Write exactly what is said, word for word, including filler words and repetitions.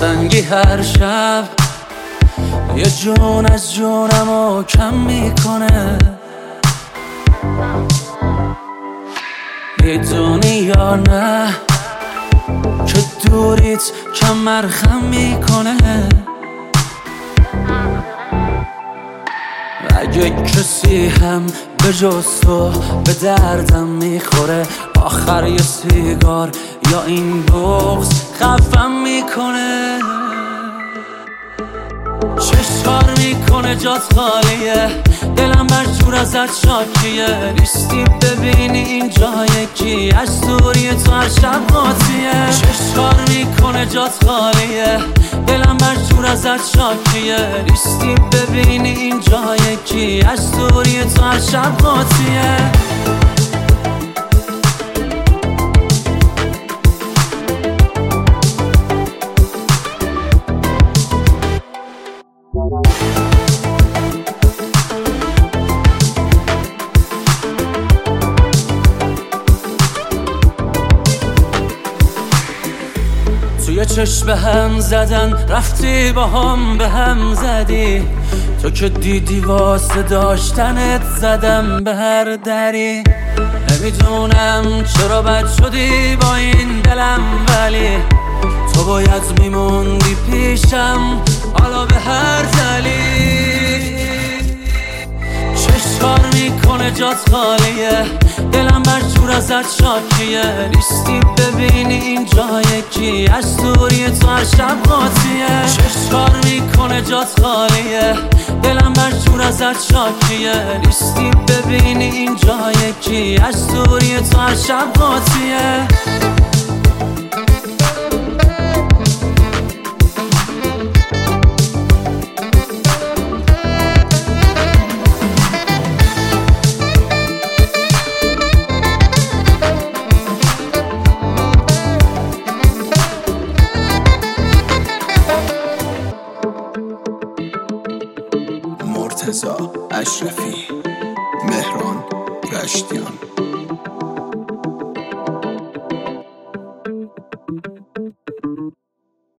دلتنگی هر شب یه جون از جونمو کم میکنه. میدونی یا نه که دوریت کمر خم میکنه. اگه کسی هم به جز تو به دردم میخوره، آخر یه سیگار یا این بغض خفم میکنه. چشکار میکنه جات خالیه، دلم بر جور ازت شاکیه. نیستی ببینی این جای کی، از دوری تو هر شب قاطیه. چشکار میکنه جات خالیه، دلم بر جور ازت شاکیه. نیستی ببینی این جای کی، از دوری تو هر شب قاطیه. توی چشم هم زدن رفتی با هم به هم زدی. تو که دیدی واسه داشتنت زدم به هر دری. نمیدونم چرا بد شدی با این دلم، ولی تو باید میموندی پیشم حالا به هر دلیل. چشکار میکنه جات خالیه، دلم بر جور ازت شاکیه. نیستی ببینی این جای کی، از دوری تو هر شب قاطیه. چشکار میکنه جات خالیه، دلم بر جور ازت شاکیه. نیستی ببینی این جای کی، از دوری تو هر شب قاطیه. مرتضی اشرفی، مهران رشتیان.